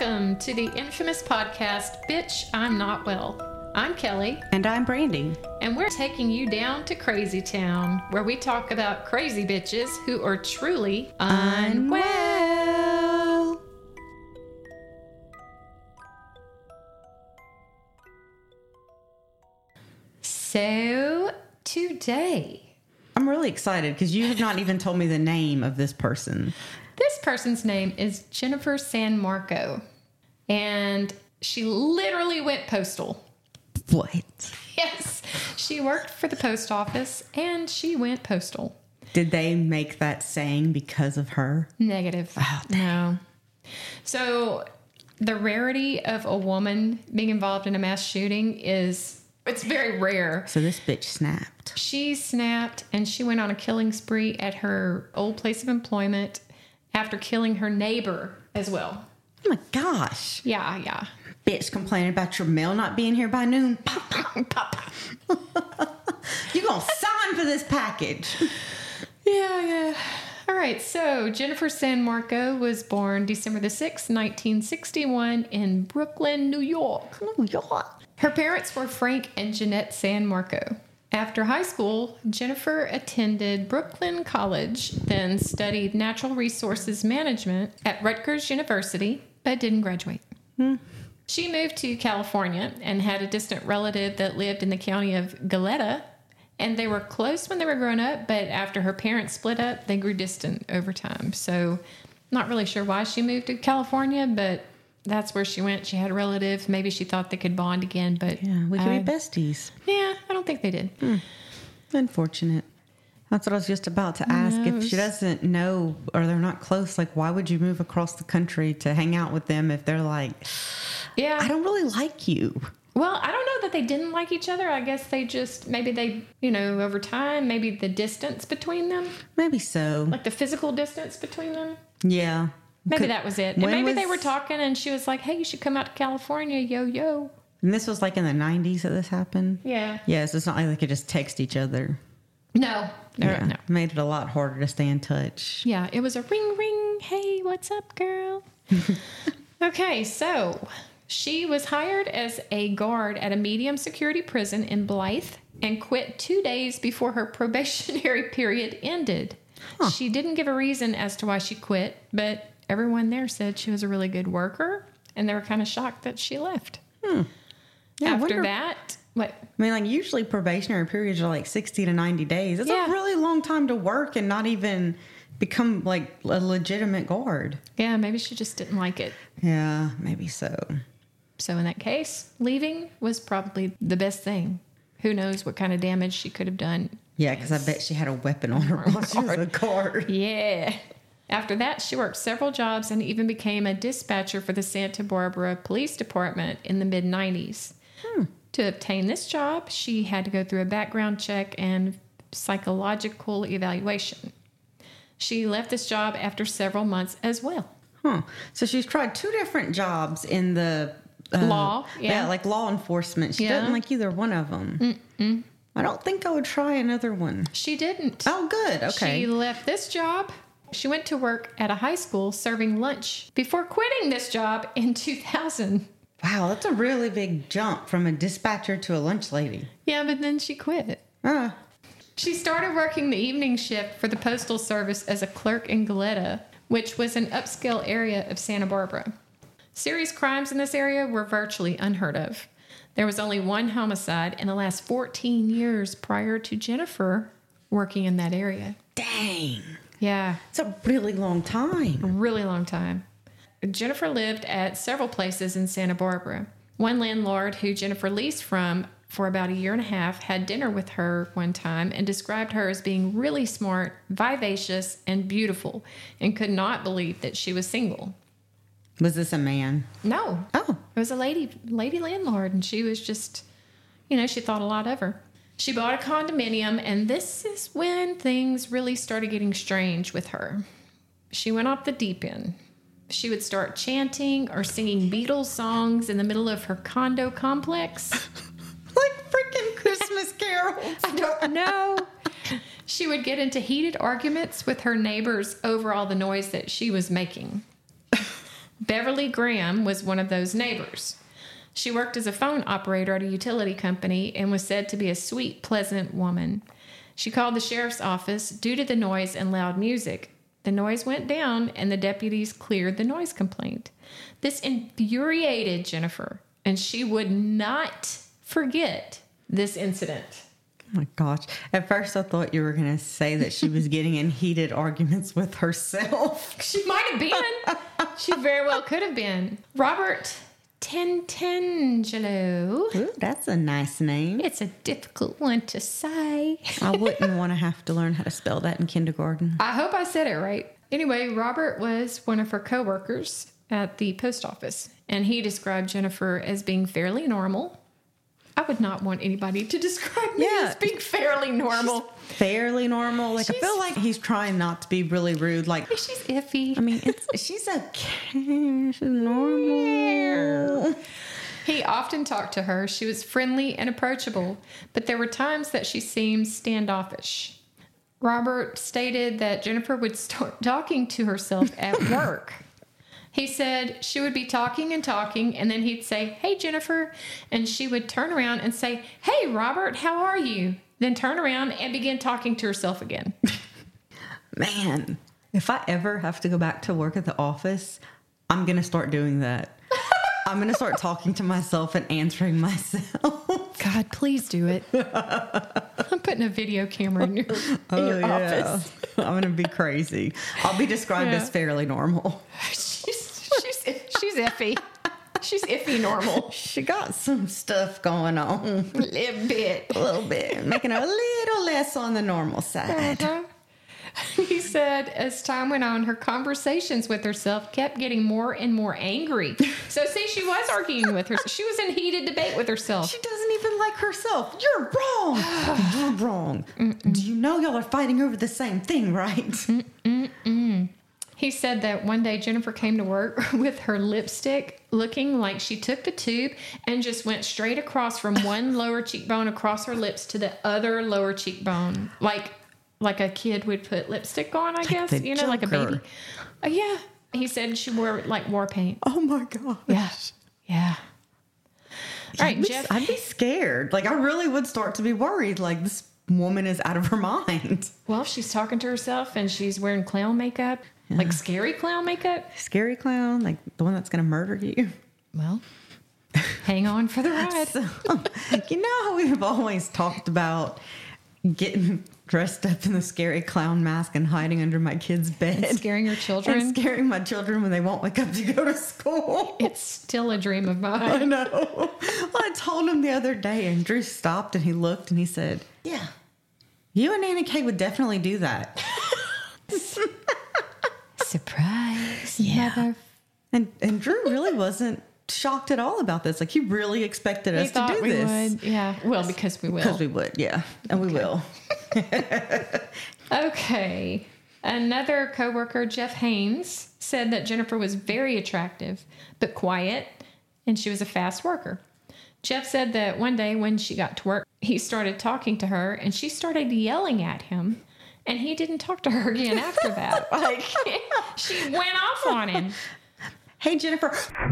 Welcome to the infamous podcast, Bitch, I'm Not Well. I'm Kelly. And I'm Brandy. And we're taking you down to Crazy Town, where we talk about crazy bitches who are truly unwell. So, today, I'm really excited because you have not even told me the name of this person. this person's name is Jennifer San Marco, and she literally went postal. What? Yes, she worked for the post office, and she went postal. Did they make that saying because of her? Negative. Oh, no. So the rarity of a woman being involved in a mass shooting it's very rare. So this bitch snapped. She snapped, and she went on a killing spree at her old place of employment after killing her neighbor as well. Oh my gosh. Yeah. Bitch complaining about your mail not being here by noon. Papa. You gonna sign for this package. Yeah. All right, so Jennifer San Marco was born December the 6th, 1961 in Brooklyn, New York. New York. Her parents were Frank and Jeanette San Marco. After high school, Jennifer attended Brooklyn College, then studied natural resources management at Rutgers University, but didn't graduate. She moved to California and had a distant relative that lived in the county of Goleta, and they were close when they were growing up, but after her parents split up, they grew distant over time. So, not really sure why she moved to California, but that's where she went. She had a relative. Maybe she thought they could bond again, but... Yeah, we could be besties. Yeah, I don't think they did. Unfortunate. That's what I was just about to ask. If she doesn't know or they're not close, like, why would you move across the country to hang out with them if they're like, Yeah. I don't really like you? Well, I don't know that they didn't like each other. I guess they just, maybe they, over time, maybe the distance between them, Maybe so. like the physical distance between them. Yeah. Maybe that was it. And when maybe they was- were talking and she was like, hey, you should come out to California, yo. And this was like in the 90s that this happened? Yeah. Yeah, so it's not like they could just text each other. No. No. Made it a lot harder to stay in touch. Yeah, it was a ring. Hey, what's up, girl? Okay, so she was hired as a guard at a medium security prison in Blythe and quit 2 days before her probationary period ended. Huh. She didn't give a reason as to why she quit, but everyone there said she was a really good worker, and they were kind of shocked that she left. Yeah, I After wonder- that, what? I mean, like, usually probationary periods are like 60 to 90 days. It's Yeah. a really long time to work and not even become like a legitimate guard. Yeah, maybe she just didn't like it. Yeah, maybe so. So in that case, leaving was probably the best thing. Who knows what kind of damage she could have done. Yeah, because I bet she had a weapon on her while she was a guard. Yeah. After that, she worked several jobs and even became a dispatcher for the Santa Barbara Police Department in the mid-90s. To obtain this job, she had to go through a background check and psychological evaluation. She left this job after several months as well. Huh. So she's tried 2 different jobs in the... Law, yeah. like law enforcement. She Yeah. doesn't like either one of them. I don't think I would try another one. She didn't. Oh, good. Okay. She left this job. She went to work at a high school serving lunch before quitting this job in 2000. Wow, that's a really big jump from a dispatcher to a lunch lady. Yeah, but then she quit. Ah, She started working the evening shift for the Postal Service as a clerk in Goleta, which was an upscale area of Santa Barbara. Serious crimes in this area were virtually unheard of. There was only one homicide in the last 14 years prior to Jennifer working in that area. dang. Yeah, It's a really long time. a really long time. Jennifer lived at several places in Santa Barbara. One landlord who Jennifer leased from for about a year and a half had dinner with her one time and described her as being really smart, vivacious, and beautiful, and could not believe that she was single. Was this a man? No. Oh, It was a lady landlord, and she was just, she thought a lot of her. She bought a condominium, and this is when things really started getting strange with her. She went off the deep end. She would start chanting or singing Beatles songs in the middle of her condo complex. like freaking Christmas carols. I don't know. She would get into heated arguments with her neighbors over all the noise that she was making. Beverly Graham was one of those neighbors. She worked as a phone operator at a utility company and was said to be a sweet, pleasant woman. She called the sheriff's office due to the noise and loud music. The noise went down, and the deputies cleared the noise complaint. This infuriated Jennifer, and she would not forget this incident. Oh my gosh. At first, I thought you were going to say that she was getting in heated arguments with herself. She might have been. She very well could have been. Robert Tantangelo. Ooh, that's a nice name. It's a difficult one to say. I wouldn't want to have to learn how to spell that in kindergarten. I hope I said it right. Anyway, Robert was one of her coworkers at the post office, and he described Jennifer as being fairly normal. I would not want anybody to describe me as being fairly normal. She's fairly normal. Like, I feel like he's trying not to be really rude. Like, she's iffy. I mean, she's okay. She's normal. He often talked to her. She was friendly and approachable, but there were times that she seemed standoffish. Robert stated that Jennifer would start talking to herself at work. He said she would be talking, and then he'd say, "Hey, Jennifer," and she would turn around and say, "Hey, Robert, how are you?" Then turn around and begin talking to herself again. Man, if I ever have to go back to work at the office, I'm going to start doing that. I'm going to start talking to myself and answering myself. God, please do it. I'm putting a video camera in your office. I'm going to be crazy. I'll be described as fairly normal. She's iffy. She's iffy normal. She got some stuff going on. A little bit. Making her a little less on the normal side. Uh-huh. He said as time went on, her conversations with herself kept getting more and more angry. So see, she was arguing with herself. She was in heated debate with herself. She doesn't even like herself. You're wrong. You're wrong. Do you know y'all are fighting over the same thing, right? He said that one day Jennifer came to work with her lipstick looking like she took the tube and just went straight across from one lower cheekbone across her lips to the other lower cheekbone. Like a kid would put lipstick on, I guess. You know, like a baby. Yeah. He said she wore like war paint. Oh my gosh. Yeah. All right, Jeff. I'd be scared. Like, I really would start to be worried. Like, this woman is out of her mind. Well, she's talking to herself and she's wearing clown makeup. Yeah. Like scary clown makeup? Scary clown, like the one that's going to murder you. Well, hang on for the ride. So, you know how we've always talked about getting dressed up in the scary clown mask and hiding under my kid's bed. And scaring your children. And scaring my children when they won't wake up to go to school. It's still a dream of mine. I know. Well, I told him the other day, and Drew stopped and he looked and he said, "Yeah, you and Anna Kay would definitely do that." Surprise. Yeah. And Drew really wasn't shocked at all about this. Like, he really expected us to do this. Would. Yeah. Well, because we will. Because we would, yeah. And we will. Okay. Another coworker, Jeff Haynes, said that Jennifer was very attractive, but quiet, and she was a fast worker. Jeff said that one day when she got to work, he started talking to her, and she started yelling at him. And he didn't talk to her again after that. Like, she went off on him. "Hey, Jennifer."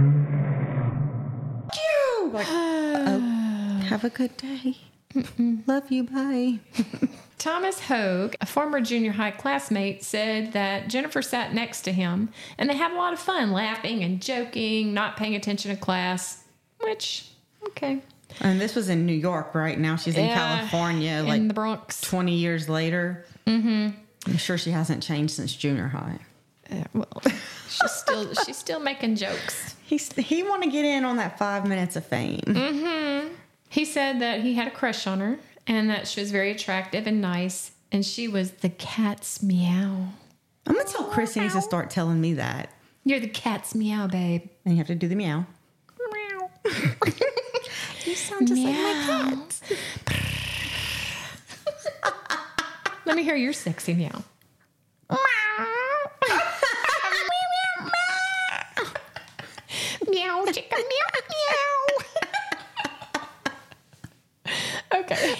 You. Like, oh, have a good day. Love you. Bye. Thomas Hogue, a former junior high classmate, said that Jennifer sat next to him and they had a lot of fun laughing and joking, not paying attention to class, which, okay. And this was in New York, right? Now she's in California, like in the Bronx. 20 years later. Mm-hmm. I'm sure she hasn't changed since junior high. Well, she's still making jokes. He want to get in on that 5 minutes of fame. Mm-hmm. He said that he had a crush on her and that she was very attractive and nice, and she was the cat's meow. I'm gonna tell Chris he needs to start telling me that. You're the cat's meow, babe. And you have to do the meow. Meow. You sound just like my cat. Let me hear your sexy meow. Meow, chicken, meow, meow. Okay.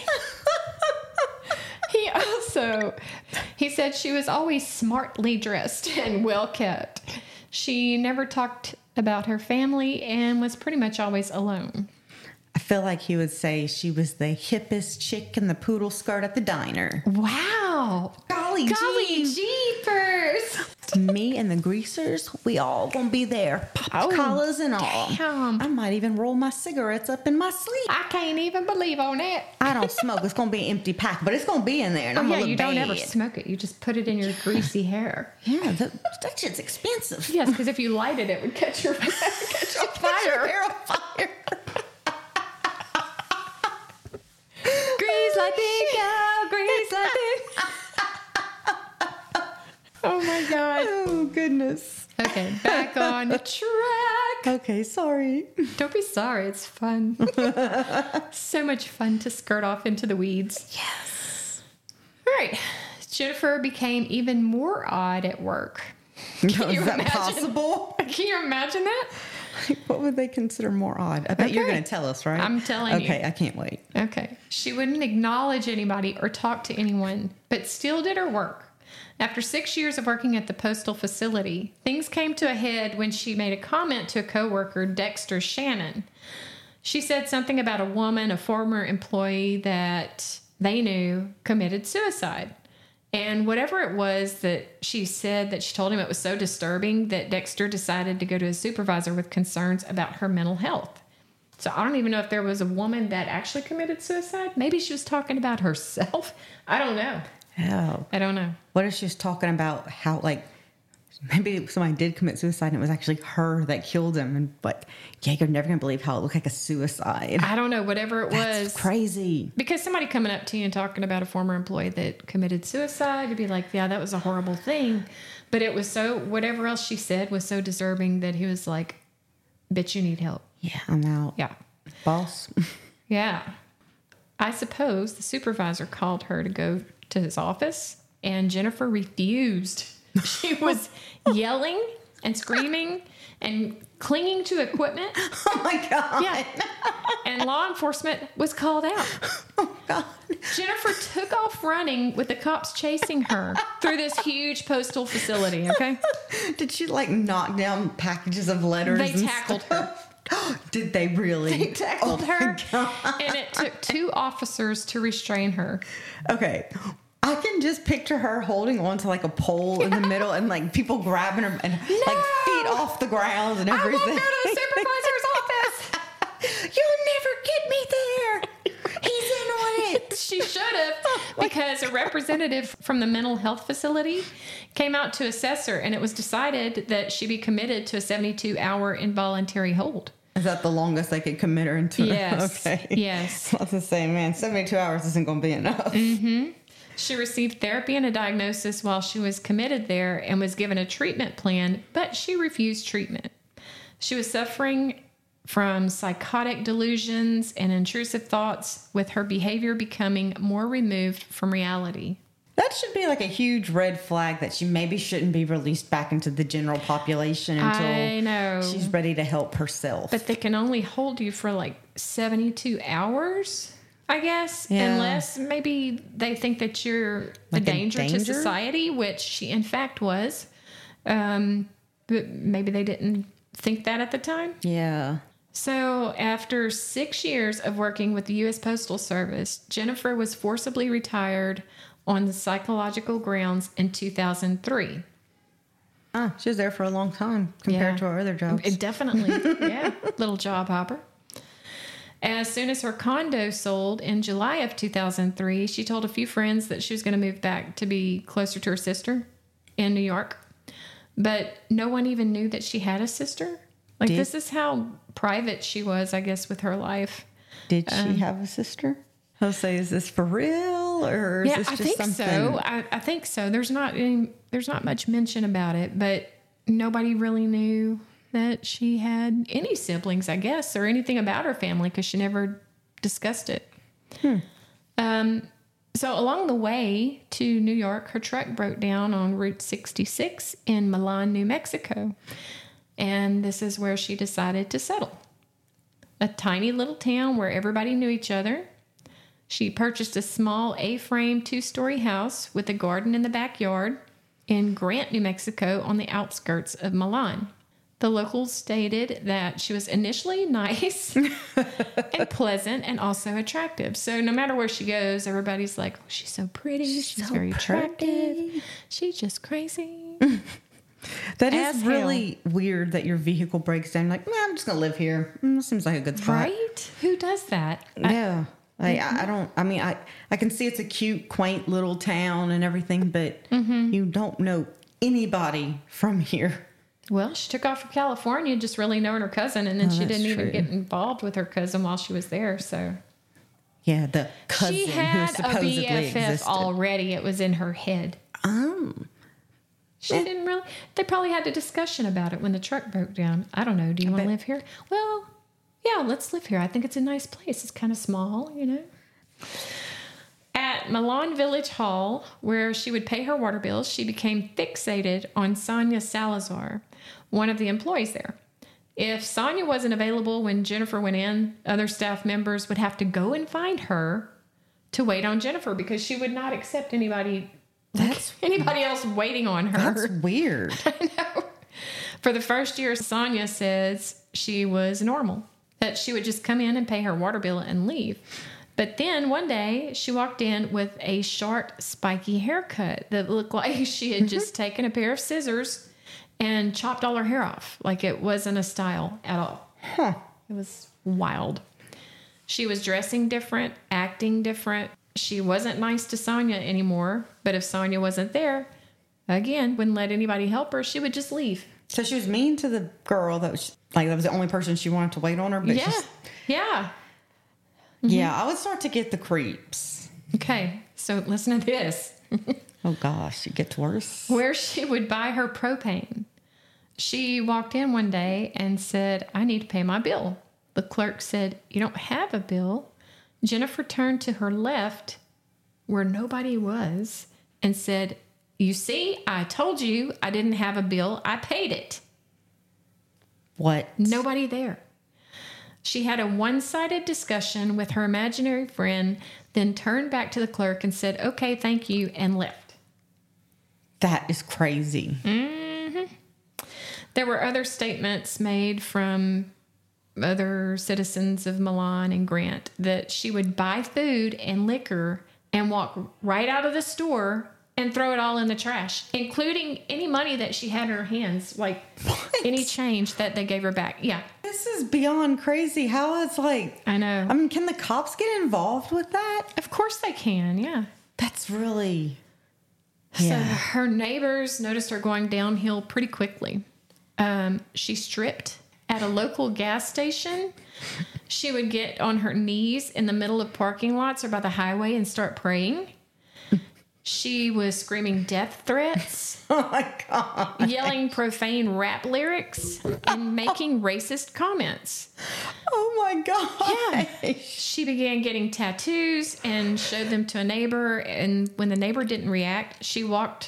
He said she was always smartly dressed and well kept. She never talked about her family and was pretty much always alone. I feel like he would say she was the hippest chick in the poodle skirt at the diner. Wow. Golly jeepers. Me and the greasers, we all gonna be there. Pop collars and all. Damn. I might even roll my cigarettes up in my sleep. I can't even believe on it. I don't smoke. It's gonna be an empty pack, but it's gonna be in there. And I'm Yeah, gonna you look don't bad. ever smoke it. You just put it in your greasy hair. Yeah, that shit's expensive. Yes, because if you light it, it would catch your fire. Catch your hair on fire. Grease lightning, go, grease lightning. Oh my God. Oh, goodness. Okay, back on the track. Okay, sorry. Don't be sorry, it's fun. So much fun to skirt off into the weeds. Yes. All right, Jennifer became even more odd at work. Is that possible? Can you imagine that? What would they consider more odd? I bet you're going to tell us, right? I'm telling you. Okay, I can't wait. Okay. She wouldn't acknowledge anybody or talk to anyone, but still did her work. After 6 years of working at the postal facility, things came to a head when she made a comment to a coworker, Dexter Shannon. She said something about a woman, a former employee that they knew committed suicide. And whatever it was that she said that she told him, it was so disturbing that Dexter decided to go to his supervisor with concerns about her mental health. So I don't even know if there was a woman that actually committed suicide. Maybe she was talking about herself. I don't know. Oh. I don't know. What if she was talking about how, like, maybe somebody did commit suicide and it was actually her that killed him? And, like, yeah, you're never going to believe how it looked like a suicide. I don't know. Whatever it That's was. crazy. Because somebody coming up to you and talking about a former employee that committed suicide, you'd be like, yeah, that was a horrible thing. But it was so, whatever else she said was so disturbing that he was like, bitch, you need help. Yeah, I'm out. Yeah. Boss. Yeah. I suppose the supervisor called her to go to his office, and Jennifer refused. She was yelling and screaming and clinging to equipment. Oh, my God. Yeah. And law enforcement was called out. Oh, God. Jennifer took off running with the cops chasing her through this huge postal facility, okay? Did she, like, knock down packages of letters? They and tackled stuff? Did they really? They tackled Oh, her, my God. and it took 2 officers to restrain her. Okay. I can just picture her holding on to, like, a pole in the middle and, like, people grabbing her and, like, feet off the ground and everything. I won't go to the supervisor's office. You'll never get me there. He's in on it. She should have, because a representative from the mental health facility came out to assess her, and it was decided that she be committed to a 72-hour involuntary hold. Is that the longest they could commit her into? Yes. Okay. Yes. I was just saying, man, 72 hours isn't going to be enough. Mm-hmm. She received therapy and a diagnosis while she was committed there and was given a treatment plan, but she refused treatment. She was suffering from psychotic delusions and intrusive thoughts, with her behavior becoming more removed from reality. That should be like a huge red flag that she maybe shouldn't be released back into the general population until I know. she's ready to help herself. But they can only hold you for like 72 hours, I guess, Yeah. unless maybe they think that you're Like a danger to danger? society, which she in fact was. But maybe they didn't think that at the time. Yeah. So after 6 years of working with the U.S. Postal Service, Jennifer was forcibly retired on the psychological grounds in 2003. Ah, she was there for a long time compared Yeah. to her other jobs. Definitely. Yeah. Little job hopper. As soon as her condo sold in July of 2003, she told a few friends that she was going to move back to be closer to her sister in New York. But no one even knew that she had a sister. Like, this is how private she was, I guess, with her life. Did she have a sister? I'll say, is this for real or is this I just think something? so. I think so. There's not much mention about it, but nobody really knew that she had any siblings, I guess, or anything about her family because she never discussed it. So along the way to New York, her truck broke down on Route 66 in Milan, New Mexico. And this is where she decided to settle. A tiny little town where everybody knew each other. She purchased a small A-frame 2-story house with a garden in the backyard. in Grant, New Mexico, on the outskirts of Milan. The locals stated that she was initially nice and pleasant and also attractive. So no matter where she goes, everybody's like, oh, she's so pretty. She's so very attractive. She's just crazy. That is really weird that your vehicle breaks down. Like, I'm just going to live here. Seems like a good spot. Right? Who does that? Yeah. I can see it's a cute, quaint little town and everything, but you don't know anybody from here. Well, she took off for California just really knowing her cousin, and then she didn't even get involved with her cousin while she was there. So, yeah, the cousin she had who supposedly a BFF existed already. It was in her head. She didn't really. They probably had a discussion about it when the truck broke down. I don't know. Do you want to live here? Well, yeah, let's live here. I think it's a nice place. It's kind of small, you know. At Milan Village Hall, where she would pay her water bills, she became fixated on Sonia Salazar, one of the employees there. If Sonia wasn't available when Jennifer went in, other staff members would have to go and find her to wait on Jennifer because she would not accept anybody else waiting on her. That's weird. I know. For the first year, Sonia says she was normal, that she would just come in and pay her water bill and leave. But then one day she walked in with a short, spiky haircut that looked like she had just taken a pair of scissors and chopped all her hair off. Like it wasn't a style at all. It was wild. She was dressing different, acting different. She wasn't nice to Sonia anymore. But if Sonia wasn't there, again, wouldn't let anybody help her. She would just leave. So she was mean to the girl that was the only person she wanted to wait on her. But Yeah. Yeah, I would start to get the creeps. Okay, so listen to this. Oh, gosh, it gets worse. Where she would buy her propane. She walked in one day and said, I need to pay my bill. The clerk said, you don't have a bill. Jennifer turned to her left where nobody was and said, you see, I told you I didn't have a bill. I paid it. What? Nobody there. She had a one-sided discussion with her imaginary friend, then turned back to the clerk and said, okay, thank you, and left. That is crazy. Mm-hmm. There were other statements made from other citizens of Milan and Grant that she would buy food and liquor and walk right out of the store and throw it all in the trash, including any money that she had in her hands, like any change that they gave her back. Yeah. This is beyond crazy. How it's like... I know. I mean, can the cops get involved with that? Of course they can, yeah. That's really... So her neighbors noticed her going downhill pretty quickly. She stripped at a local gas station. She would get on her knees in the middle of parking lots or by the highway and start praying. She was screaming death threats. Oh my God. Yelling profane rap lyrics and making racist comments. Oh my God. Yeah. She began getting tattoos and showed them to a neighbor. And when the neighbor didn't react, she walked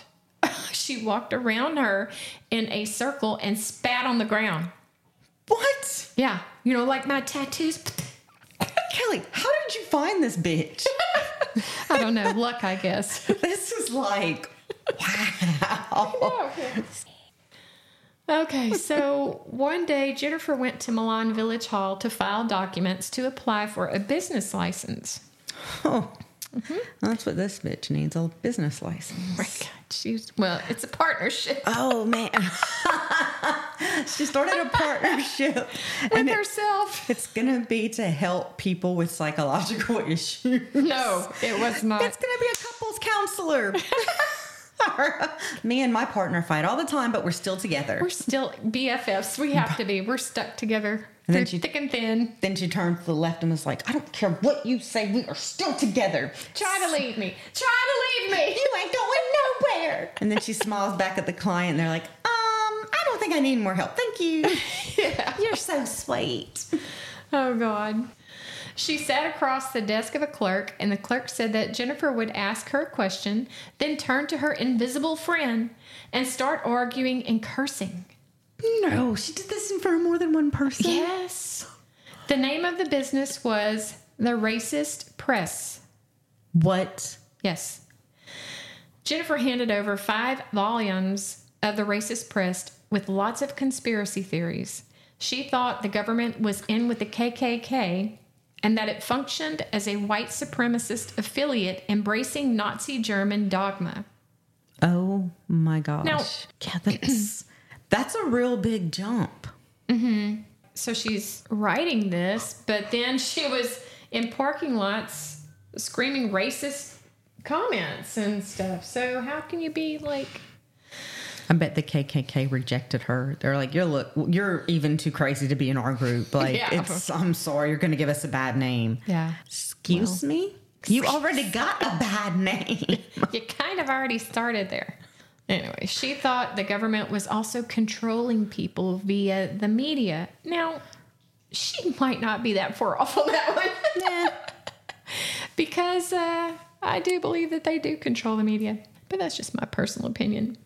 around her in a circle and spat on the ground. What? Yeah. You know, like my tattoos. Kelly, how did you find this bitch? I don't know. Luck, I guess. This is like, wow. Okay, so one day Jennifer went to Milan Village Hall to file documents to apply for a business license. Oh, that's what this bitch needs, a business license. Right. Well, it's a partnership. Oh, man. She started a partnership. With herself. It's going to be to help people with psychological issues. No, it was not. It's going to be a couples counselor. Me and my partner fight all the time, but we're still together. We're still BFFs. We have to be. We're stuck together. Through thick and thin. Then she turned to the left and was like, I don't care what you say. We are still together. Try to leave me. Try to leave me. You ain't going nowhere. And then she smiles back at the client. And they're like, I don't think I need more help. Thank you. Yeah. You're so sweet. Oh, God. She sat across the desk of a clerk, and the clerk said that Jennifer would ask her a question, then turn to her invisible friend and start arguing and cursing. No, she did this in front of more than one person? Yes. The name of the business was The Racist Press. What? Yes. Jennifer handed over 5 volumes of the racist press with lots of conspiracy theories. She thought the government was in with the KKK and that it functioned as a white supremacist affiliate embracing Nazi German dogma. Oh my gosh. Now, yeah, that's a real big jump. So she's writing this, but then she was in parking lots screaming racist comments and stuff. So how can you be like... I bet the KKK rejected her. They're like, you're even too crazy to be in our group. Like, Yeah. I'm sorry, you're going to give us a bad name. Yeah. Excuse me? You already got a bad name. You kind of already started there. Anyway, she thought the government was also controlling people via the media. Now, she might not be that far off on that one. Yeah. Because I do believe that they do control the media. But that's just my personal opinion.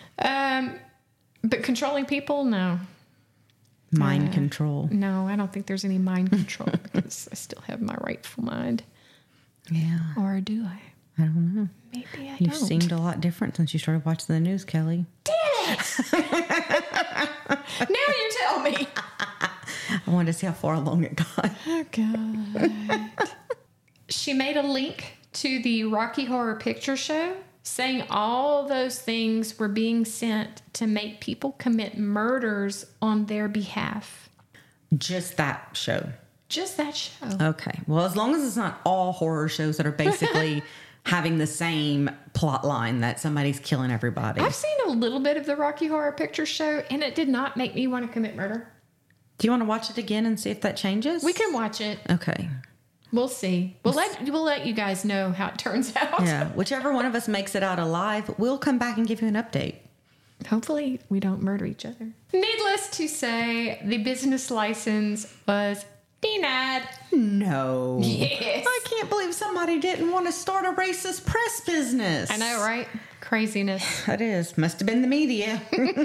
But controlling people, no. Mind control. No, I don't think there's any mind control because I still have my rightful mind. Yeah. Or do I? I don't know. Maybe I You've don't. seemed a lot different since you started watching the news, Kelly. Damn it! Now you tell me. I wanted to see how far along it got. Oh, God. She made a link to the Rocky Horror Picture Show saying all those things were being sent to make people commit murders on their behalf. Just that show. Just that show. Okay. Well, as long as it's not all horror shows that are basically having the same plot line that somebody's killing everybody. I've seen a little bit of the Rocky Horror Picture Show, and it did not make me want to commit murder. Do you want to watch it again and see if that changes? We can watch it. Okay. We'll see. We'll let you guys know how it turns out. Yeah. Whichever one of us makes it out alive, we'll come back and give you an update. Hopefully we don't murder each other. Needless to say, the business license was denied. No. Yes. I can't believe somebody didn't want to start a racist press business. I know, right? Craziness. That is. Must have been the media.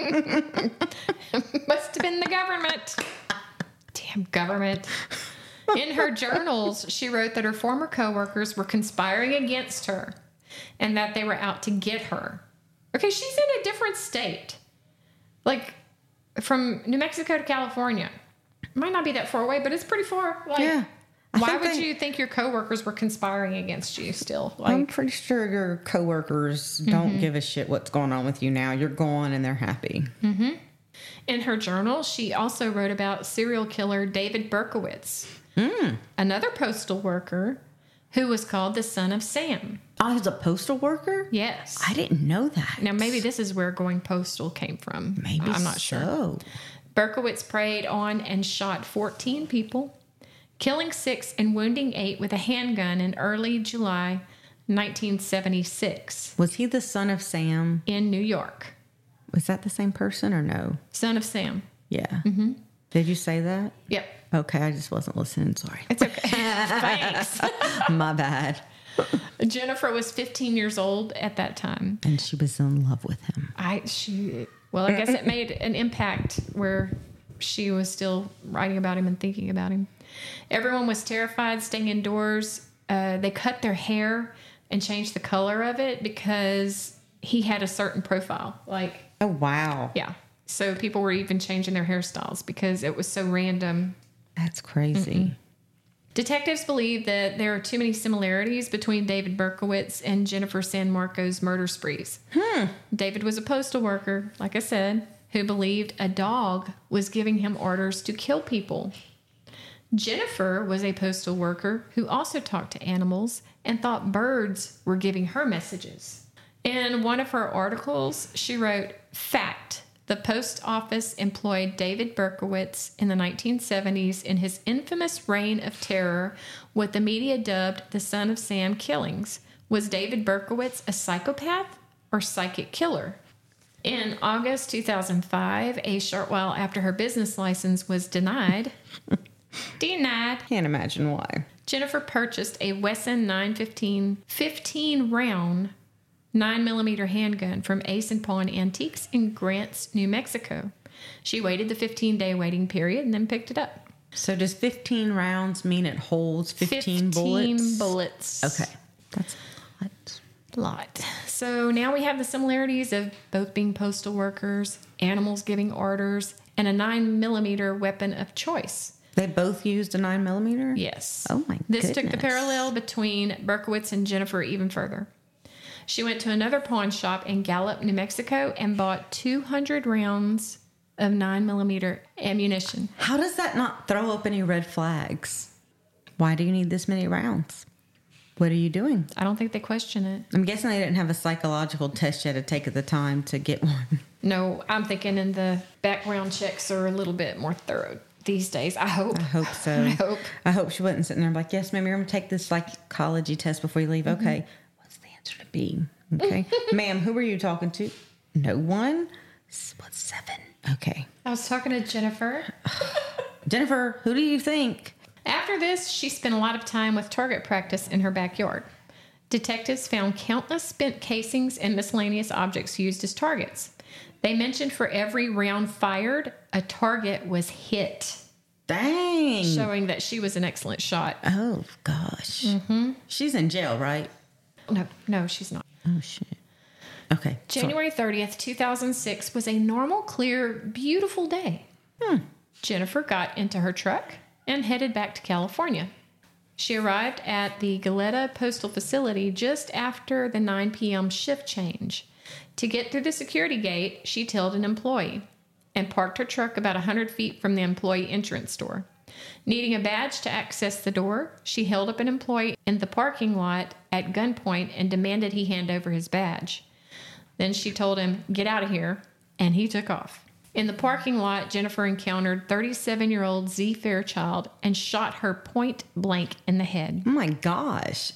Must have been the government. Damn government. In her journals, she wrote that her former coworkers were conspiring against her and that they were out to get her. Okay, she's in a different state. Like, from New Mexico to California. Might not be that far away, but it's pretty far. Like, Yeah. why would you think your coworkers were conspiring against you still? Like, I'm pretty sure your coworkers don't give a shit what's going on with you now. You're gone and they're happy. in her journal, she also wrote about serial killer David Berkowitz, another postal worker who was called the Son of Sam. Oh, he's a postal worker? Yes. I didn't know that. Now, maybe this is where going postal came from. Maybe I'm not sure. Berkowitz preyed on and shot 14 people, killing 6 and wounding 8 with a handgun in early July 1976 Was he the son of Sam? in New York. Was that the same person or no? Son of Sam. Yeah. Mm-hmm. Did you say that? Yep. Okay, I just wasn't listening. Sorry. It's okay. Thanks. My bad. Jennifer was 15 years old at that time. And she was in love with him. I guess it made an impact where she was still writing about him and thinking about him. Everyone was terrified, staying indoors. They cut their hair and changed the color of it because he had a certain profile. Like, Oh, wow. yeah. So people were even changing their hairstyles because it was so random. That's crazy. Detectives believe that there are too many similarities between David Berkowitz and Jennifer San Marco's murder sprees. David was a postal worker, like I said, who believed a dog was giving him orders to kill people. Jennifer was a postal worker who also talked to animals and thought birds were giving her messages. In one of her articles, she wrote, "Fact. The post office employed David Berkowitz in the 1970s in his infamous reign of terror, what the media dubbed the Son of Sam killings. Was David Berkowitz a psychopath or psychic killer?" In August 2005, a short while after her business license was denied, Can't imagine why. Jennifer purchased a Wesson 915 15-round 9mm handgun from Ace and Pawn Antiques in Grants, New Mexico. She waited the 15-day waiting period and then picked it up. So does 15 rounds mean it holds 15 bullets? 15 bullets. Okay. That's a lot. Lot. So now we have the similarities of both being postal workers, animals giving orders, and a 9mm weapon of choice. They both used a 9mm? Yes. Oh my This goodness. took the parallel between Berkowitz and Jennifer even further. She went to another pawn shop in Gallup, New Mexico, and bought 200 rounds of 9mm ammunition. How does that not throw up any red flags? Why do you need this many rounds? What are you doing? I don't think they question it. I'm guessing they didn't have a psychological test yet to take at the time to get one. No, I'm thinking in the background checks are a little bit more thorough these days. I hope. I hope so. I hope she wasn't sitting there like, yes, ma'am, you're going to take this psychology test before you leave. Okay. What's the answer to B? Okay. Ma'am, who were you talking to? No one? What's 7? Okay. I was talking to Jennifer. Jennifer, who do you think? After this, she spent a lot of time with target practice in her backyard. Detectives found countless spent casings and miscellaneous objects used as targets. They mentioned for every round fired, a target was hit, Dang. showing that she was an excellent shot. Oh, gosh. She's in jail, right? No, she's not. Oh, shit. Okay. January 30th, 2006 was a normal, clear, beautiful day. Jennifer got into her truck and headed back to California. She arrived at the Goleta Postal Facility just after the 9 p.m. shift change. To get through the security gate, she tailed an employee and parked her truck about 100 feet from the employee entrance door. Needing a badge to access the door, she held up an employee in the parking lot at gunpoint and demanded he hand over his badge. Then she told him, "Get out of here," and he took off. In the parking lot, Jennifer encountered 37-year-old Z. Fairchild and shot her point blank in the head. Oh, my gosh.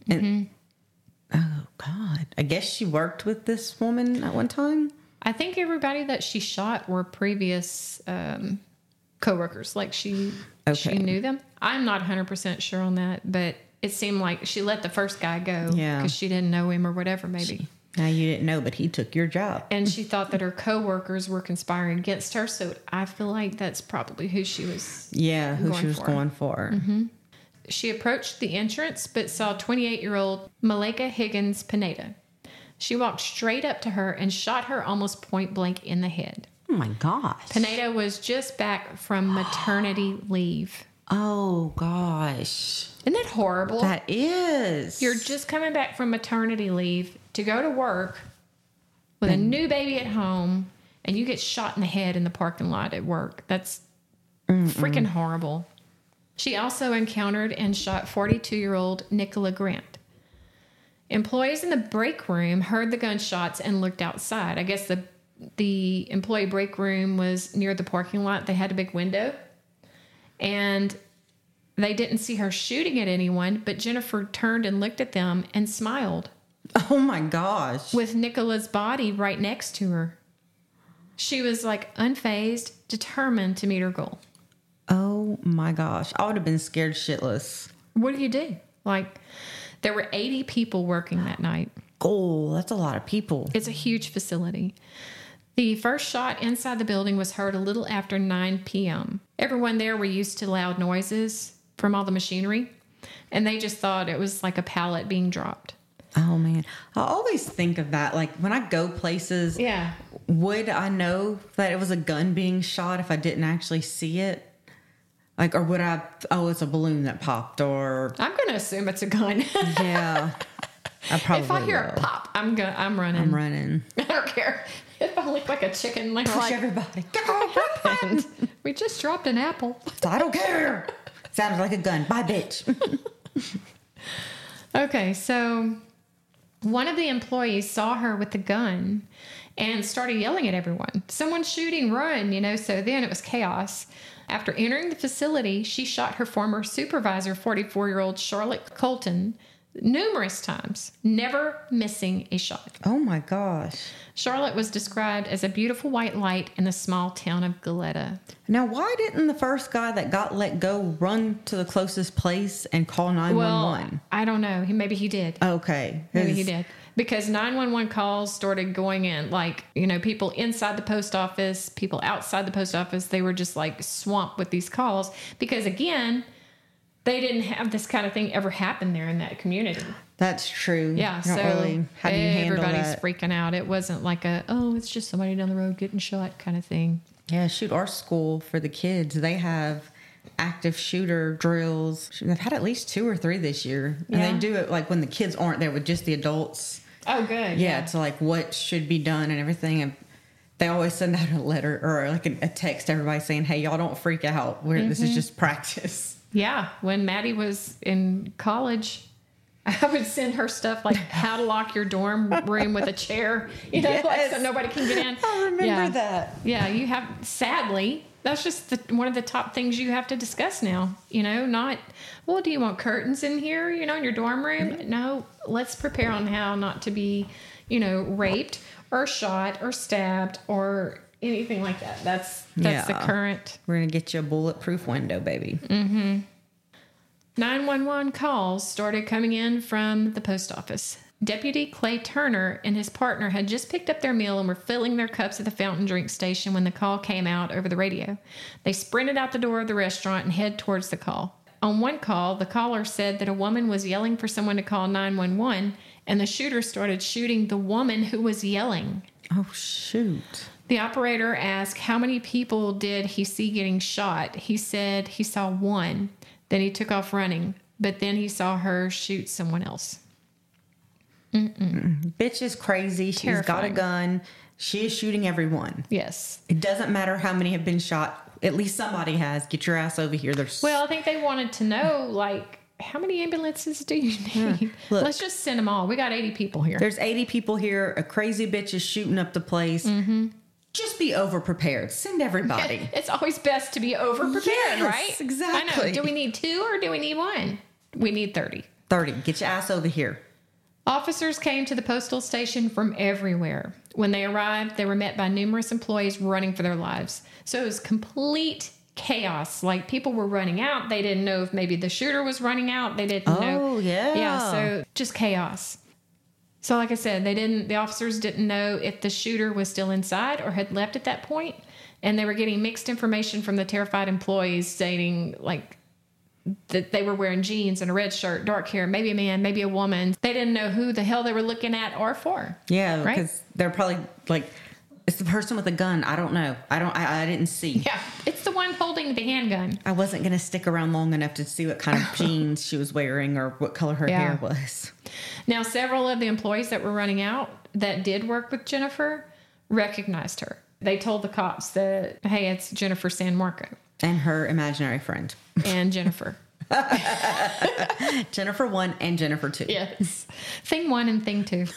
Oh, God. I guess she worked with this woman at one time? I think everybody that she shot were previous coworkers. Like she knew them. I'm not 100% sure on that, but it seemed like she let the first guy go because she didn't know him or whatever, maybe. Now, you didn't know, but he took your job. And she thought that her coworkers were conspiring against her, so I feel like that's probably who she was going for. Mm-hmm. She approached the entrance, but saw 28-year-old Malika Higgins Pineda. She walked straight up to her and shot her almost point blank in the head. Oh, my gosh. Pineda was just back from maternity leave. Oh, gosh. Isn't that horrible? That is. You're just coming back from maternity leave to go to work with a new baby at home, and you get shot in the head in the parking lot at work. That's freaking horrible. She also encountered and shot 42-year-old Nicola Grant. Employees in the break room heard the gunshots and looked outside. I guess the employee break room was near the parking lot. They had a big window, and they didn't see her shooting at anyone, but Jennifer turned and looked at them and smiled. Oh, my gosh. With Nicola's body right next to her. She was like unfazed, determined to meet her goal. Oh, my gosh. I would have been scared shitless. What do you do? Like, there were 80 people working that night. Oh, that's a lot of people. It's a huge facility. The first shot inside the building was heard a little after 9 p.m. Everyone there were used to loud noises from all the machinery, and they just thought it was like a pallet being dropped. Oh, man. I always think of that. Like, when I go places, would I know that it was a gun being shot if I didn't actually see it? Like, or would I, it's a balloon that popped, or... I'm going to assume it's a gun. Yeah. I probably If I hear a pop, I'm running. I'm running. I don't care. If I look like a chicken, like, Push everybody. What happened? We just dropped an apple. I don't care. Sounded like a gun. Bye, bitch. Okay, so one of the employees saw her with the gun and started yelling at everyone. Someone's shooting, run, so then it was chaos. After entering the facility, she shot her former supervisor, 44-year-old Charlotte Colton, numerous times, never missing a shot. Oh, my gosh. Charlotte was described as a beautiful white light in the small town of Goleta. Now, why didn't the first guy that got let go run to the closest place and call 911? Well, I don't know. Maybe he did. Okay. Maybe he did. Because 911 calls started going in. Like, people inside the post office, people outside the post office, they were just like swamped with these calls. Because again, they didn't have this kind of thing ever happen there in that community. That's true. Yeah, so really, how do you handle everybody's that? freaking out. It wasn't like it's just somebody down the road getting shot kind of thing. Yeah, shoot, our school for the kids, they have active shooter drills. They've had at least 2 or 3 this year. And they do it like when the kids aren't there with just the adults. Oh, good. Yeah, to like what should be done and everything. And they always send out a letter or like a text to everybody saying, hey, y'all don't freak out. This is just practice. Yeah. When Maddie was in college, I would send her stuff like how to lock your dorm room with a chair, like so nobody can get in. I remember that. Yeah, you have, sadly, that's just one of the top things you have to discuss now. Not, well, do you want curtains in here, in your dorm room? No, let's prepare on how not to be, raped or shot or stabbed or anything like that. That's the current. We're going to get you a bulletproof window, baby. 911 calls started coming in from the post office. Deputy Clay Turner and his partner had just picked up their meal and were filling their cups at the fountain drink station when the call came out over the radio. They sprinted out the door of the restaurant and head towards the call. On one call, the caller said that a woman was yelling for someone to call 911, and the shooter started shooting the woman who was yelling. Oh, shoot. The operator asked how many people did he see getting shot. He said he saw one. Then he took off running, but then he saw her shoot someone else. Bitch is crazy. She's got a gun. She is shooting everyone. Yes. It doesn't matter how many have been shot. At least somebody has. Get your ass over here. Well, I think they wanted to know, like, how many ambulances do you need? Look, let's just send them all. We got 80 people here. There's 80 people here. A crazy bitch is shooting up the place. Just be over-prepared. Send everybody. It's always best to be over-prepared, right? Exactly. I know. Do we need 2 or do we need 1? We need 30. 30. Get your ass over here. Officers came to the postal station from everywhere. When they arrived, they were met by numerous employees running for their lives. So it was complete chaos. Like, people were running out. They didn't know if maybe the shooter was running out. They didn't know. Oh, yeah. Yeah, so just chaos. So like I said, the officers didn't know if the shooter was still inside or had left at that point. And they were getting mixed information from the terrified employees stating like that they were wearing jeans and a red shirt, dark hair, maybe a man, maybe a woman. They didn't know who the hell they were looking at or for. Yeah, right? because they're probably like, it's the person with a gun. I don't know. I didn't see. Yeah, it's the one holding the handgun. I wasn't going to stick around long enough to see what kind of jeans she was wearing or what color her hair was. Now, several of the employees that were running out that did work with Jennifer recognized her. They told the cops that, hey, it's Jennifer San Marco. And her imaginary friend. And Jennifer. Jennifer 1 and Jennifer 2. Yes. Thing 1 and thing 2.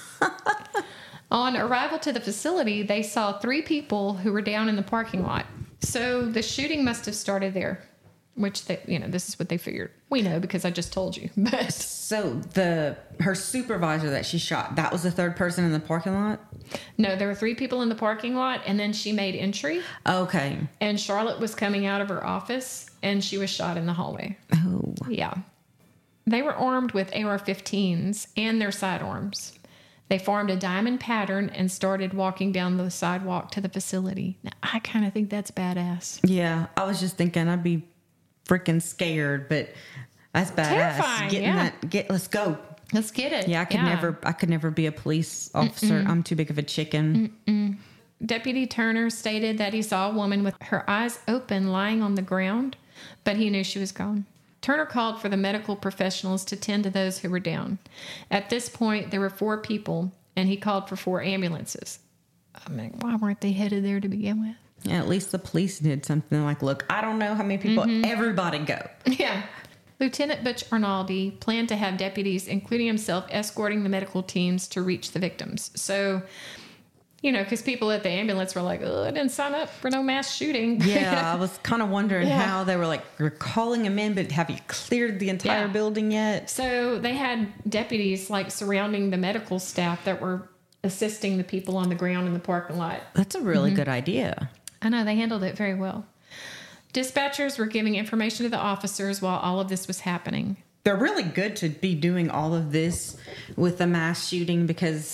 On arrival to the facility, they saw 3 people who were down in the parking lot. So the shooting must have started there, which this is what they figured. We know because I just told you. But so her supervisor that she shot, that was the 3rd person in the parking lot? No, there were 3 people in the parking lot, and then she made entry. Okay. And Charlotte was coming out of her office, and she was shot in the hallway. Oh. Yeah. They were armed with AR-15s and their sidearms. They formed a diamond pattern and started walking down the sidewalk to the facility. Now, I kind of think that's badass. Yeah, I was just thinking I'd be freaking scared, but that's badass. Terrifying, Let's go. Let's get it. Yeah, I could never be a police officer. I'm too big of a chicken. Deputy Turner stated that he saw a woman with her eyes open lying on the ground, but he knew she was gone. Turner called for the medical professionals to tend to those who were down. At this point, there were 4 people, and he called for 4 ambulances. I mean, why weren't they headed there to begin with? Yeah, at least the police did something like, look, I don't know how many people, everybody go. Yeah. Lieutenant Butch Arnaldi planned to have deputies, including himself, escorting the medical teams to reach the victims. So, because people at the ambulance were like, oh, I didn't sign up for no mass shooting. Yeah, I was kind of wondering how they were like, we're calling them in, but have you cleared the entire building yet? So they had deputies like surrounding the medical staff that were assisting the people on the ground in the parking lot. That's a really good idea. I know, they handled it very well. Dispatchers were giving information to the officers while all of this was happening. They're really good to be doing all of this with the mass shooting because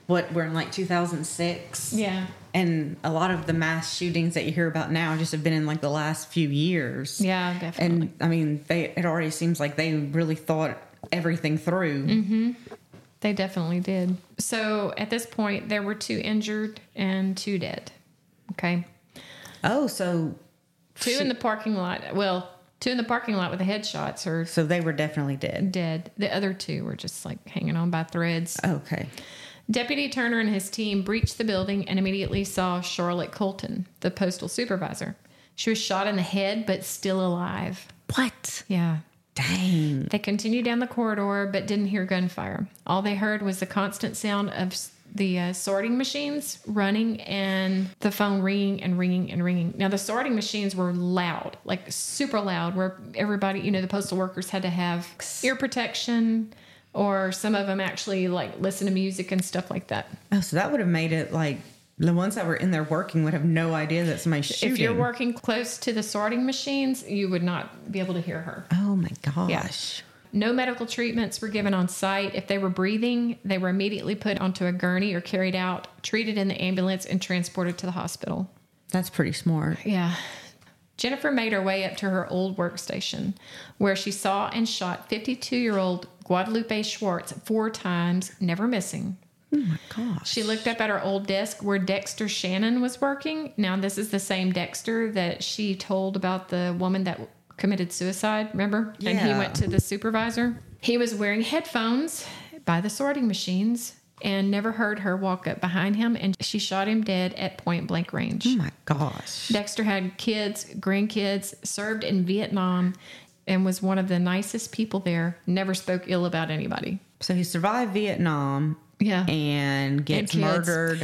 we're in like 2006. Yeah. And a lot of the mass shootings that you hear about now just have been in like the last few years. Yeah, definitely. And I mean, it already seems like they really thought everything through. Mm-hmm. They definitely did. So at this point, there were 2 injured and 2 dead. Okay. Oh, so 2 in the parking lot. Well, 2 in the parking lot with the headshots are so they were definitely dead. The other 2 were just like hanging on by threads. Okay. Deputy Turner and his team breached the building and immediately saw Charlotte Colton, the postal supervisor. She was shot in the head, but still alive. What? Yeah. Dang. They continued down the corridor, but didn't hear gunfire. All they heard was the constant sound of the sorting machines running and the phone ringing and ringing and ringing. Now, the sorting machines were loud, like super loud, where everybody, the postal workers had to have ear protection, or some of them actually like listen to music and stuff like that. Oh, so that would have made it like the ones that were in there working would have no idea that somebody's shooting. If you're working close to the sorting machines, you would not be able to hear her. Oh my gosh. Yeah. No medical treatments were given on site. If they were breathing, they were immediately put onto a gurney or carried out, treated in the ambulance, and transported to the hospital. That's pretty smart. Yeah. Jennifer made her way up to her old workstation, where she saw and shot 52-year-old Guadalupe Schwartz 4 times, never missing. Oh my gosh. She looked up at her old desk where Dexter Shannon was working. Now, this is the same Dexter that she told about the woman that committed suicide, remember? Yeah. And he went to the supervisor. He was wearing headphones by the sorting machines and never heard her walk up behind him, and she shot him dead at point blank range. Oh my gosh. Dexter had kids, grandkids, served in Vietnam, and was one of the nicest people there. Never spoke ill about anybody. So he survived Vietnam. Yeah. And gets And kids. murdered.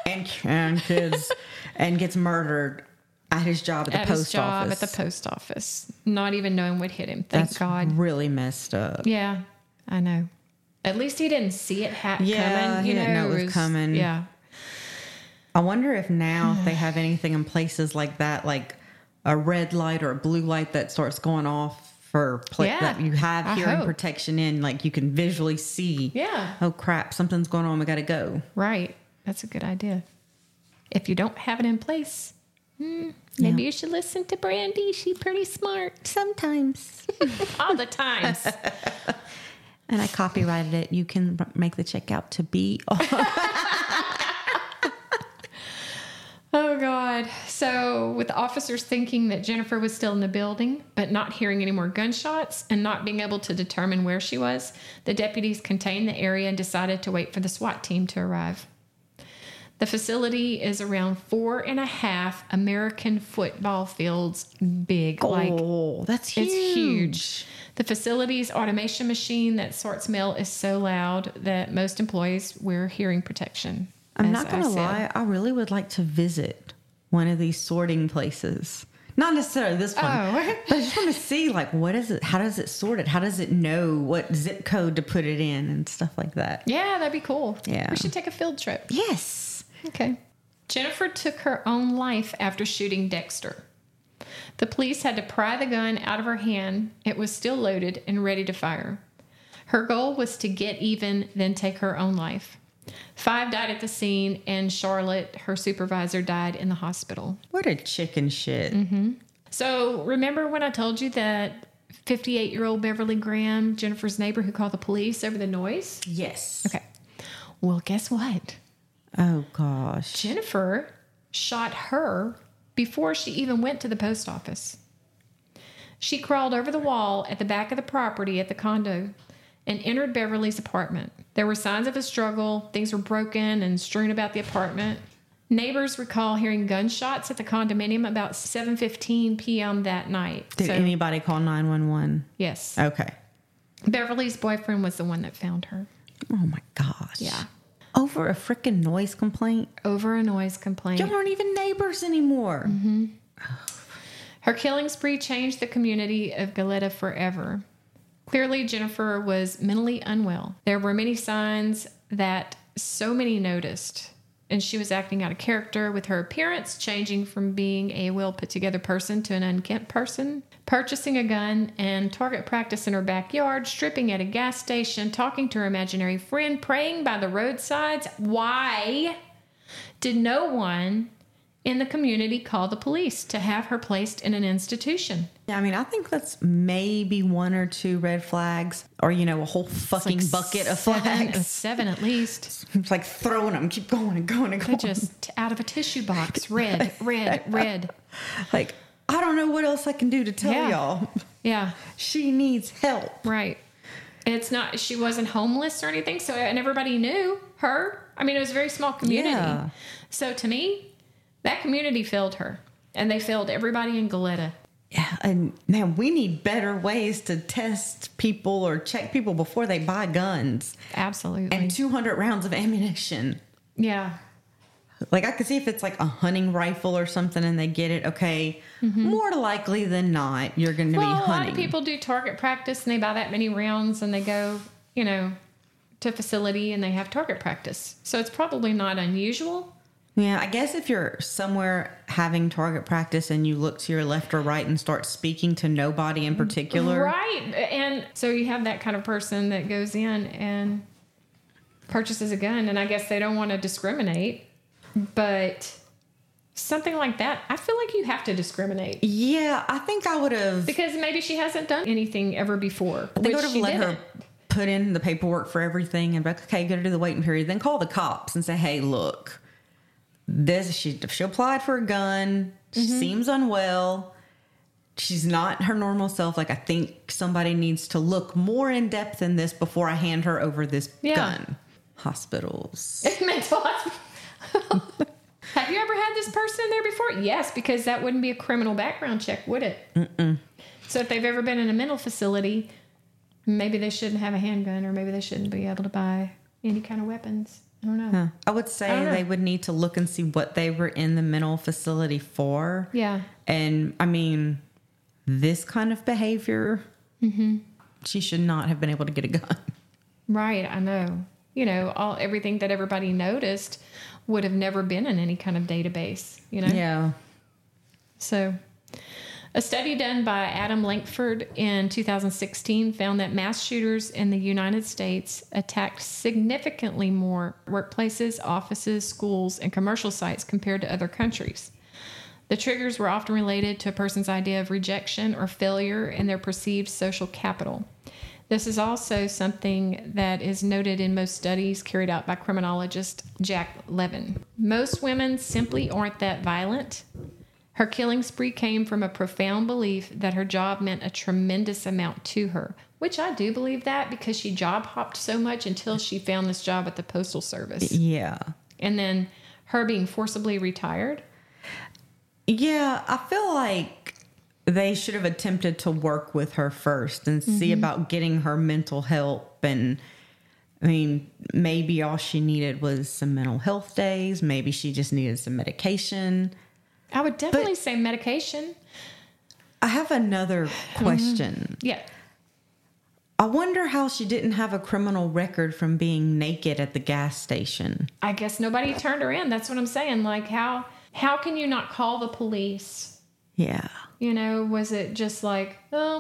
and kids. And gets murdered at his job at the post office. At the post office. Not even knowing what hit him. Thank God. Really messed up. Yeah, I know. At least he didn't see it coming. He didn't know it was coming. Yeah. I wonder if now if they have anything in places like that, like a red light or a blue light that starts going off for that you have hearing protection in, like you can visually see. Yeah. Oh crap, something's going on. We got to go. Right. That's a good idea. If you don't have it in place, maybe you should listen to Brandy. She's pretty smart. Sometimes. All the times. And I copyrighted it. You can make the check out to be. Oh, God. So with officers thinking that Jennifer was still in the building, but not hearing any more gunshots and not being able to determine where she was, the deputies contained the area and decided to wait for the SWAT team to arrive. The facility is around 4.5 American football fields big. Oh, that's huge. It's huge. The facility's automation machine that sorts mail is so loud that most employees wear hearing protection. I'm not going to lie. I really would like to visit one of these sorting places. Not necessarily this one. Oh. But I just want to see, like, what is it? How does it sort it? How does it know what zip code to put it in and stuff like that? Yeah, that'd be cool. Yeah. We should take a field trip. Yes. Okay. Jennifer took her own life after shooting Dexter. The police had to pry the gun out of her hand. It was still loaded and ready to fire. Her goal was to get even, then take her own life. 5 died at the scene, and Charlotte, her supervisor, died in the hospital. What a chicken shit. Mm-hmm. So remember when I told you that 58-year-old Beverly Graham, Jennifer's neighbor, who called the police over the noise? Yes. Okay. Well, guess what? Oh, gosh. Jennifer shot her before she even went to the post office. She crawled over the wall at the back of the property at the condo and entered Beverly's apartment. There were signs of a struggle. Things were broken and strewn about the apartment. Neighbors recall hearing gunshots at the condominium about 7:15 p.m. that night. Did anybody call 911? Yes. Okay. Beverly's boyfriend was the one that found her. Oh, my gosh. Yeah. Over a freaking noise complaint? Over a noise complaint. Y'all aren't even neighbors anymore. Mm-hmm. Her killing spree changed the community of Goleta forever. Clearly, Jennifer was mentally unwell. There were many signs that so many noticed and she was acting out of character with her appearance, changing from being a well-put-together person to an unkempt person, purchasing a gun and target practice in her backyard, stripping at a gas station, talking to her imaginary friend, praying by the roadsides. Why did no one in the community call the police to have her placed in an institution? Yeah, I mean, I think that's maybe 1 or 2 red flags, or, a whole fucking bucket of flags. 7 at least. It's like throwing them, keep going and going and going. They're just out of a tissue box. Red, red, red. Like, I don't know what else I can do to tell y'all. Yeah. She needs help. Right. It's not, she wasn't homeless or anything, and everybody knew her. I mean, it was a very small community. Yeah. So to me, that community failed her, and they failed everybody in Goleta. Yeah, and man, we need better ways to test people or check people before they buy guns. Absolutely. And 200 rounds of ammunition. Yeah. Like, I could see if it's like a hunting rifle or something and they get it, okay, more likely than not, you're going to be hunting. A lot of people do target practice, and they buy that many rounds, and they go, to a facility, and they have target practice. So it's probably not unusual. Yeah, I guess if you're somewhere having target practice and you look to your left or right and start speaking to nobody in particular. Right. And so you have that kind of person that goes in and purchases a gun, and I guess they don't want to discriminate, but something like that, I feel like you have to discriminate. Yeah, I think I would have. Because maybe she hasn't done anything ever before. I think I would have let her put in the paperwork for everything and be like, okay, go to the waiting period. Then call the cops and say, hey, look. She applied for a gun. She seems unwell. She's not her normal self. Like, I think somebody needs to look more in depth in this before I hand her over this gun. Hospitals. Mental hospital. Have you ever had this person there before? Yes, because that wouldn't be a criminal background check, would it? Mm-mm. So if they've ever been in a mental facility, maybe they shouldn't have a handgun, or maybe they shouldn't be able to buy any kind of weapons. I don't know. Huh. I would say they would need to look and see what they were in the mental facility for. Yeah. And, I mean, this kind of behavior, she should not have been able to get a gun. Right, I know. Everything that everybody noticed would have never been in any kind of database, Yeah. So, a study done by Adam Lankford in 2016 found that mass shooters in the United States attacked significantly more workplaces, offices, schools, and commercial sites compared to other countries. The triggers were often related to a person's idea of rejection or failure and their perceived social capital. This is also something that is noted in most studies carried out by criminologist Jack Levin. Most women simply aren't that violent. Her killing spree came from a profound belief that her job meant a tremendous amount to her, which I do believe that, because she job hopped so much until she found this job at the Postal Service. Yeah. And then her being forcibly retired. Yeah, I feel like they should have attempted to work with her first and see about getting her mental help. And I mean, maybe all she needed was some mental health days. Maybe she just needed some medication. I would definitely say medication. I have another question. Yeah. I wonder how she didn't have a criminal record from being naked at the gas station. I guess nobody turned her in. That's what I'm saying. Like, how can you not call the police? Yeah. Was it just like,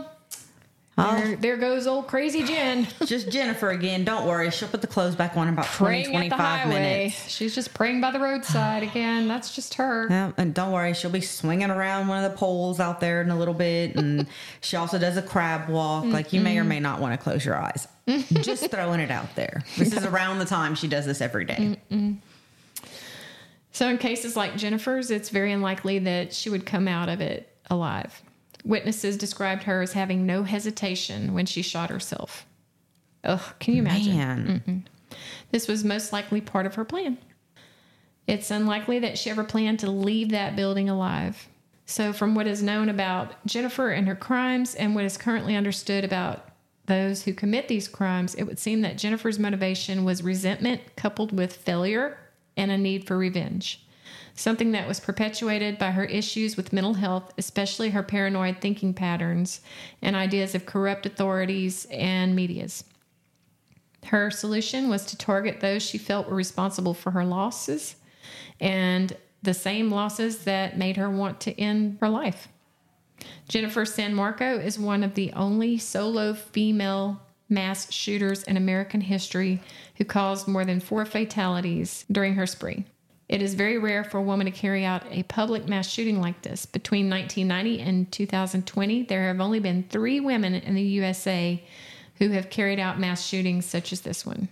there goes old crazy Jen. Just Jennifer again. Don't worry. She'll put the clothes back on in about 25 minutes. She's just praying by the roadside again. That's just her. Yeah, and don't worry. She'll be swinging around one of the poles out there in a little bit. And she also does a crab walk. Like, you may or may not want to close your eyes. Just throwing it out there. This is around the time she does this every day. So in cases like Jennifer's, it's very unlikely that she would come out of it alive. Witnesses described her as having no hesitation when she shot herself. Ugh, can you imagine? Man. This was most likely part of her plan. It's unlikely that she ever planned to leave that building alive. So from what is known about Jennifer and her crimes and what is currently understood about those who commit these crimes, it would seem that Jennifer's motivation was resentment coupled with failure and a need for revenge. Something that was perpetuated by her issues with mental health, especially her paranoid thinking patterns and ideas of corrupt authorities and medias. Her solution was to target those she felt were responsible for her losses, and the same losses that made her want to end her life. Jennifer San Marco is one of the only solo female mass shooters in American history who caused more than 4 fatalities during her spree. It is very rare for a woman to carry out a public mass shooting like this. Between 1990 and 2020, there have only been 3 women in the USA who have carried out mass shootings such as this one.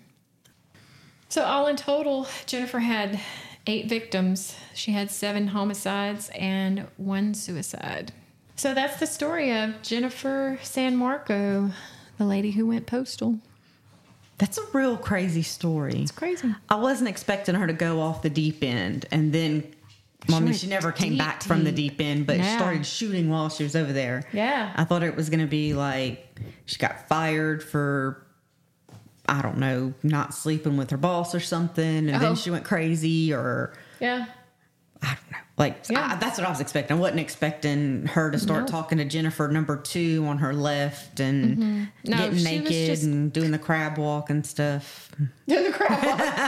So all in total, Jennifer had 8 victims. She had 7 homicides and 1 suicide. So that's the story of Jennifer San Marco, the lady who went postal. That's a real crazy story. It's crazy. I wasn't expecting her to go off the deep end and then, she never came back from the deep end, but she started shooting while she was over there. Yeah. I thought it was going to be like she got fired for, I don't know, not sleeping with her boss or something, and then she went crazy, or yeah, I don't know. Like, that's what I was expecting. I wasn't expecting her to start talking to Jennifer number 2 on her left and getting naked and doing the crab walk and stuff. Doing the crab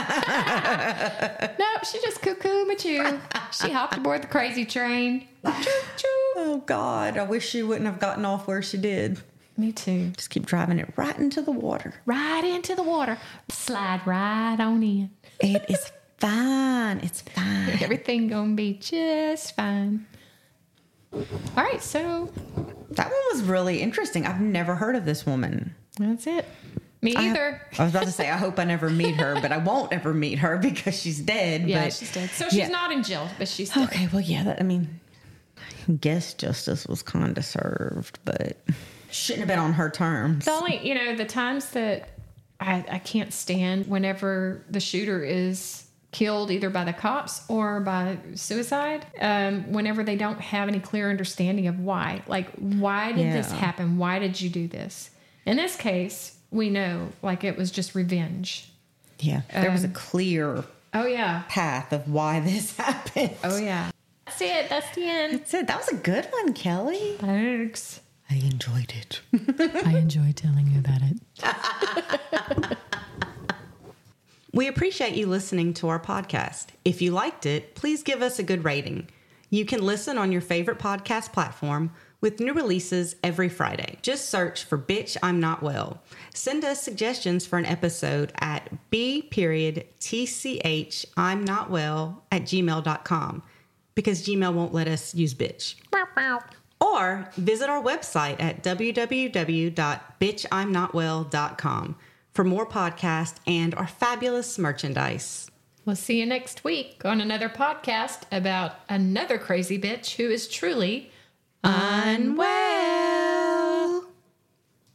walk. No, she just cuckoo machoo. She hopped aboard the crazy train. Oh, God. I wish she wouldn't have gotten off where she did. Me too. Just keep driving it right into the water. Right into the water. Slide right on in. It is fine. It's fine. Everything gonna be just fine. All right, so that one was really interesting. I've never heard of this woman. That's it. Me either. I was about to say, I hope I never meet her, but I won't ever meet her because she's dead. Yeah, but she's dead. So she's not in jail, but she's dead. Okay, well, yeah, I guess justice was kind of served, but shouldn't have been on her terms. The only, the times that I can't stand whenever the shooter is killed either by the cops or by suicide, whenever they don't have any clear understanding of why. Like, why did this happen? Why did you do this? In this case, we know, like, it was just revenge. Yeah, there was a clear path of why this happened. Oh, yeah. That's it. That's the end. That's it. That was a good one, Kelly. Thanks. I enjoyed it. I enjoyed telling you about it. We appreciate you listening to our podcast. If you liked it, please give us a good rating. You can listen on your favorite podcast platform with new releases every Friday. Just search for Bitch I'm Not Well. Send us suggestions for an episode at b.tchimnotwell@gmail.com because Gmail won't let us use bitch. Or visit our website at www.bitchimnotwell.com for more podcasts and our fabulous merchandise. We'll see you next week on another podcast about another crazy bitch who is truly unwell.